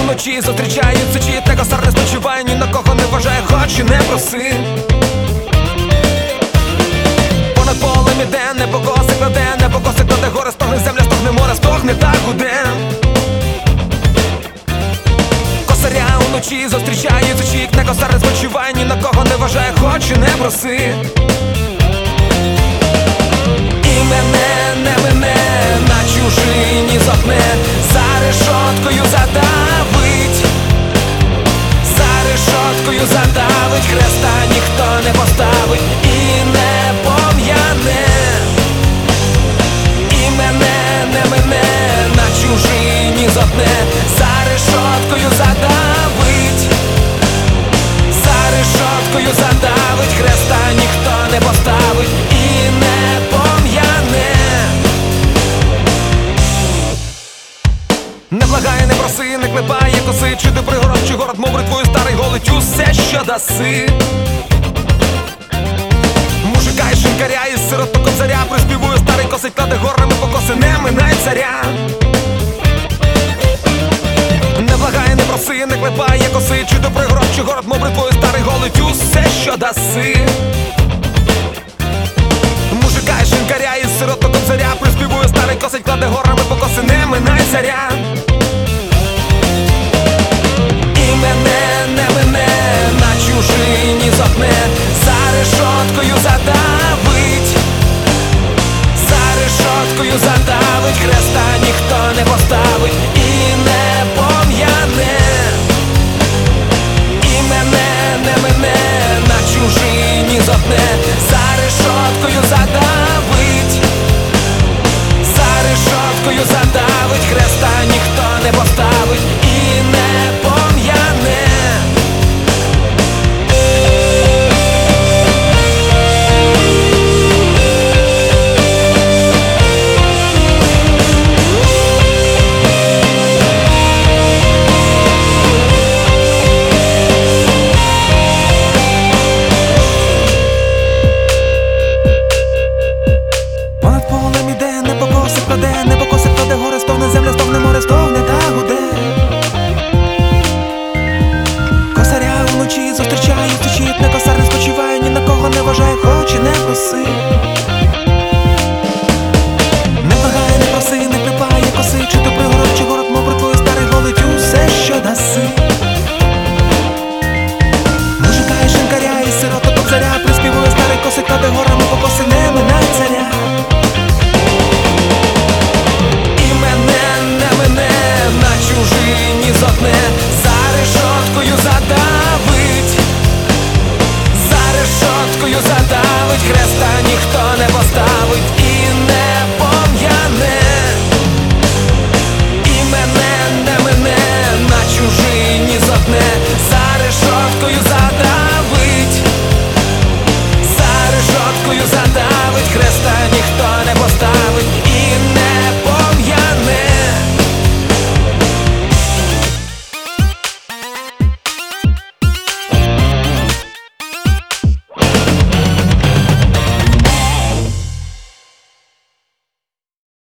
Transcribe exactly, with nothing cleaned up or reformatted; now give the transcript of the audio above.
уночі зустрічаються, чиїте косар не спочиває, ні на кого не вважає, хоч і не проси. Понад полем іде, небо коси кладе, небо коси кладе, гори стогне, земля стогне, море стогне, так гуде. Косаря уночі зустрічаються, чиїте косар не спочиває, ні на кого не вважає, хоч і не проси. І мене не мене, на чужині зохне, за решоткою задавить, за решоткою задавить, хреста ніхто не поставить і не пом'яне. І мене не мене, на чужині зохне, за решоткою задавить, за решоткою задавить, хреста ніхто не поставить і не пом'яне. Не благає, не проси, не клепає коси, чи ти пригород, чи город, мов бритвою старий голить усе, що даси. Мужика і шинкаря, із сироту кобзаря, приспівує старий косить, кладе горами покоси, не минай царя. Не благає, не проси, не клепає коси, чи ти пригород, чи город, мов бритвою старий голить усе, що даси. Мужика і шинкаря, із сироту кобзаря, приспівує старий косить, кладе горами покоси, не минай царя.